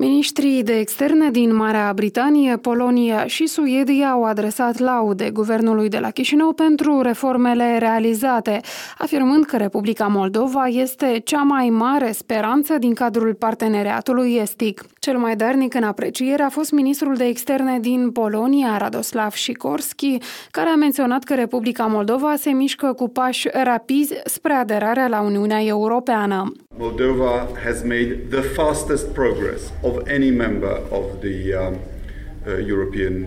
Ministrii de externe din Marea Britanie, Polonia și Suedia au adresat laude guvernului de la Chișinău pentru reformele realizate, afirmând că Republica Moldova este cea mai mare speranță din cadrul parteneriatului estic. Cel mai darnic în apreciere a fost ministrul de externe din Polonia, Radoslav Sikorski, care a menționat că Republica Moldova se mișcă cu pași rapizi spre aderarea la Uniunea Europeană. Moldova has made the fastest progress of any member of the European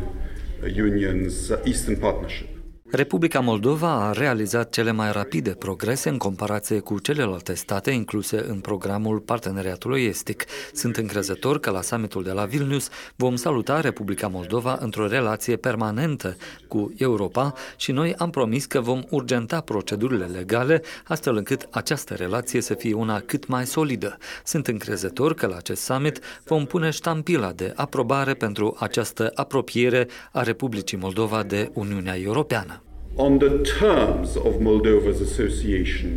Union's Eastern Partnership. Republica Moldova a realizat cele mai rapide progrese în comparație cu celelalte state incluse în programul parteneriatului estic. Sunt încrezător că la summitul de la Vilnius vom saluta Republica Moldova într-o relație permanentă cu Europa și noi am promis că vom urgenta procedurile legale astfel încât această relație să fie una cât mai solidă. Sunt încrezător că la acest summit vom pune ștampila de aprobare pentru această apropiere a Republicii Moldova de Uniunea Europeană. On the terms of Moldova's association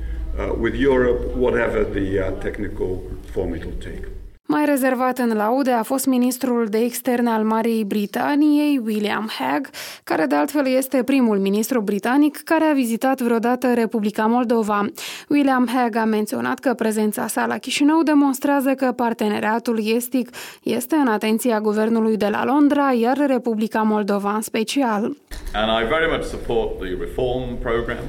with Europe, whatever the technical form it will take. Mai rezervat în laude a fost ministrul de externe al Marii Britaniei, William Hague, care de altfel este primul ministru britanic care a vizitat vreodată Republica Moldova. William Hague a menționat că prezența sa la Chișinău demonstrează că parteneriatul estic este în atenția guvernului de la Londra, iar Republica Moldova în special. And I very much support the reform program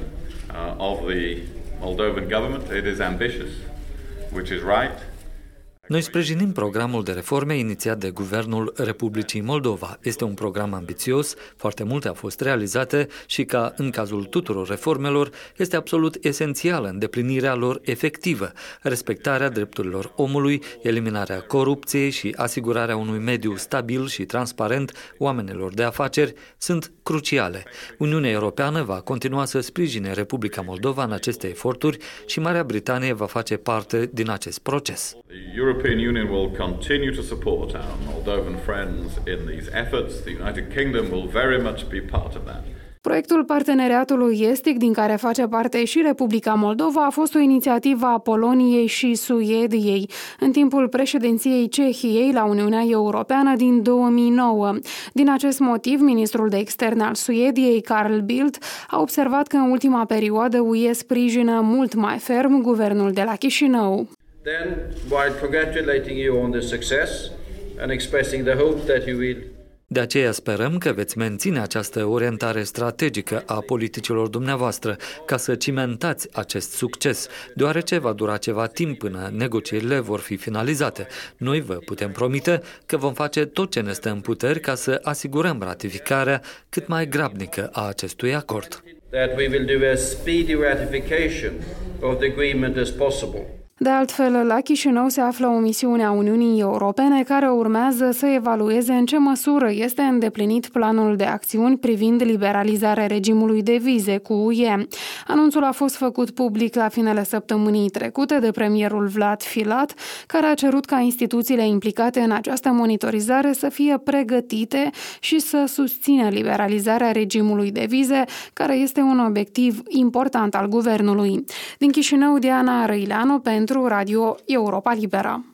of the Moldovan government. It is ambitious, which is right. Noi sprijinim programul de reforme inițiat de Guvernul Republicii Moldova. Este un program ambițios, foarte multe au fost realizate și, ca în cazul tuturor reformelor, este absolut esențială îndeplinirea lor efectivă. Respectarea drepturilor omului, eliminarea corupției și asigurarea unui mediu stabil și transparent oamenilor de afaceri sunt cruciale. Uniunea Europeană va continua să sprijine Republica Moldova în aceste eforturi și Marea Britanie va face parte din acest proces. The European Union will continue to support our Moldovan friends in these efforts. The United Kingdom will very much be part of that. Proiectul parteneriatului estic, din care face parte și Republica Moldova, a fost o inițiativă a Poloniei și Suediei în timpul președinției Cehiei la Uniunea Europeană din 2009. Din acest motiv, ministrul de externe al Suediei, Carl Bildt, a observat că în ultima perioadă UE sprijină mult mai ferm guvernul de la Chișinău. Then, while congratulating you on this success and expressing the hope that you will. De aceea sperăm că veți menține această orientare strategică a politicilor dumneavoastră ca să cimentați acest succes, deoarece va dura ceva timp până negocierile vor fi finalizate. Noi vă putem promite că vom face tot ce ne stă în puteri ca să asigurăm ratificarea cât mai grabnică a acestui acord. That we will do a speedy ratification of the agreement as possible. De altfel, la Chișinău se află o misiune a Uniunii Europene care urmează să evalueze în ce măsură este îndeplinit planul de acțiuni privind liberalizarea regimului de vize cu UE. Anunțul a fost făcut public la finele săptămânii trecute de premierul Vlad Filat, care a cerut ca instituțiile implicate în această monitorizare să fie pregătite și să susțină liberalizarea regimului de vize, care este un obiectiv important al guvernului. Din Chișinău, Diana Răileanu pentru Radio Europa Liberă.